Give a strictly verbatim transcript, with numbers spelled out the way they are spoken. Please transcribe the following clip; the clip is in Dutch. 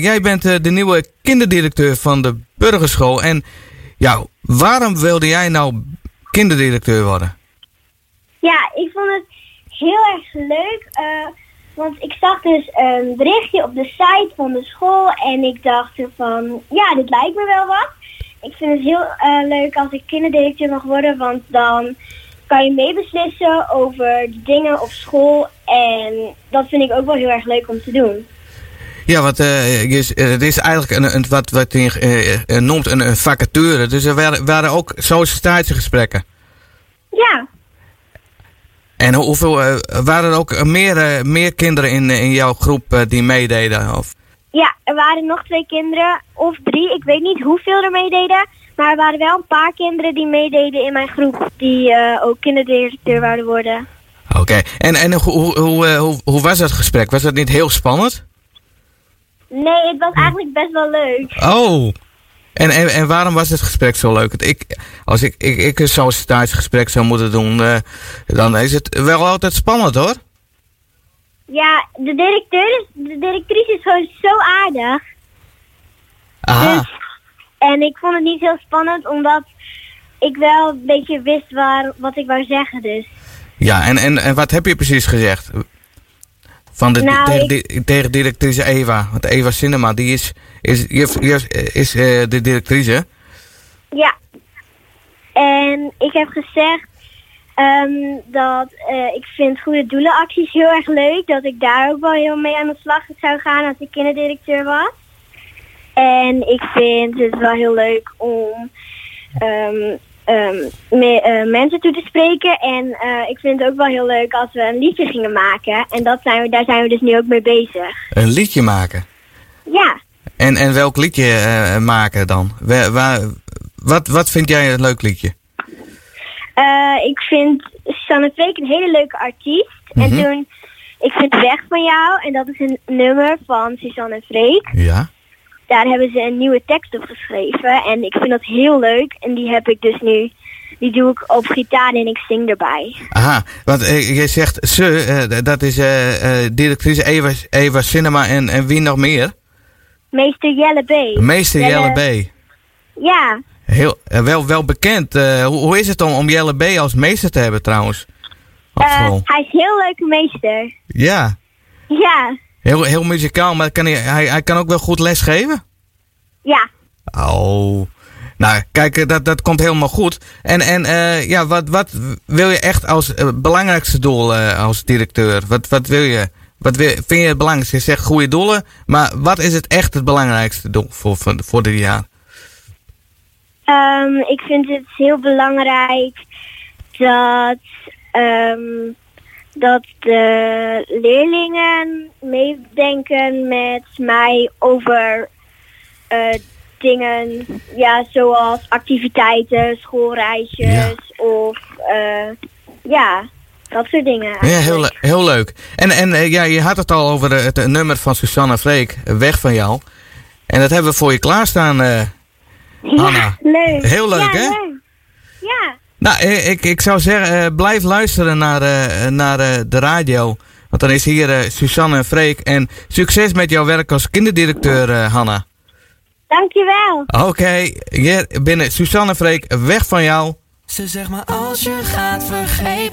Jij bent uh, de nieuwe kinderdirecteur van de Burgerschool. En ja, waarom wilde jij nou kinderdirecteur worden? Ja, ik vond het heel erg leuk. Uh, want ik zag dus een berichtje op de site van de school. En ik dacht van, ja, dit lijkt me wel wat. Ik vind het heel uh, leuk als ik kinderdirecteur mag worden. Want dan kan je meebeslissen over de dingen op school. En dat vind ik ook wel heel erg leuk om te doen. Ja, want uh, je, uh, het is eigenlijk een, een, wat, wat je uh, uh, noemt een, een vacature. Dus er waren, waren ook sollicitatiegesprekken. Ja. En hoeveel, uh, waren er ook meer, uh, meer kinderen in, in jouw groep uh, die meededen? Of? Ja, er waren nog twee kinderen, of drie. Ik weet niet hoeveel er meededen. Maar er waren wel een paar kinderen die meededen in mijn groep. Die uh, ook kinderdirecteur wouden worden. Oké, okay. en, en hoe, hoe, uh, hoe, hoe was dat gesprek? Was dat niet heel spannend? Nee, het was eigenlijk best wel leuk. Oh, en, en, en waarom was het gesprek zo leuk? Ik, als ik, ik, ik een sollicitatiegesprek zou moeten doen, uh, dan is het wel altijd spannend, hoor. Ja, de directeur is, de directrice is gewoon zo aardig. Aha. Dus, en ik vond het niet heel spannend, omdat ik wel een beetje wist waar, wat ik wou zeggen, dus. Ja, en, en, en wat heb je precies gezegd? Van de, nou, tegen, ik... tegen directrice Eva. Want Eva Cinema, die is, is, is, is, is uh, de directrice. Ja. En ik heb gezegd um, dat uh, ik vind goede doelenacties heel erg leuk. Dat ik daar ook wel heel mee aan de slag zou gaan als ik kinderdirecteur was. En ik vind het wel heel leuk om um, um, me, uh, mensen toe te spreken. En uh, ik vind het ook wel heel leuk als we een liedje gingen maken. En dat zijn we, daar zijn we dus nu ook mee bezig. Een liedje maken? Ja. En, en welk liedje uh, maken dan? Waar, waar, wat, wat vind jij een leuk liedje? Uh, ik vind Susanne Freek een hele leuke artiest. Mm-hmm. En toen, ik vind Weg van jou. En dat is een nummer van Susanne Freek. Ja. Daar hebben ze een nieuwe tekst op geschreven. En ik vind dat heel leuk. En die heb ik dus nu, die doe ik op gitaar en ik zing erbij. Aha, want uh, je zegt ze, uh, dat is uh, uh, directrice Eva, Eva Cinema en, en wie nog meer? Meester Jelle B. Meester Jelle, Jelle B. Ja. Heel, uh, wel, wel bekend. Uh, hoe, hoe is het om, om Jelle B als meester te hebben trouwens? Op uh, school? Hij is een heel leuke meester. Ja. Ja. Heel, heel muzikaal, maar kan hij, hij, hij kan ook wel goed lesgeven? Ja. Oh, nou kijk, dat, dat komt helemaal goed. En, en uh, ja, wat, wat wil je echt als uh, belangrijkste doel uh, als directeur? Wat, wat wil je? Wat wil, vind je het belangrijkste? Je zegt goede doelen, maar wat is het echt het belangrijkste doel voor, voor, voor dit jaar? Um, ik vind het heel belangrijk dat, um, dat de leerlingen meedenken met mij over uh, dingen, ja, zoals activiteiten, schoolreisjes ja. of uh, ja, dat soort dingen. Ja, heel, heel leuk. En, en uh, ja, je had het al over het, het nummer van Susanne Freek, Weg van jou. En dat hebben we voor je klaarstaan, uh, Hanna. Ja, leuk. Heel leuk, ja, hè? Leuk. Ja. Nou, ik, ik zou zeggen, uh, blijf luisteren naar, uh, naar uh, de radio. Want dan is hier uh, Susanne Freek. En succes met jouw werk als kinderdirecteur, uh, Hanna. Dankjewel. Oké, okay, hier binnen Susanne Freek, Weg van jou. Ze zegt maar als je gaat vergeten.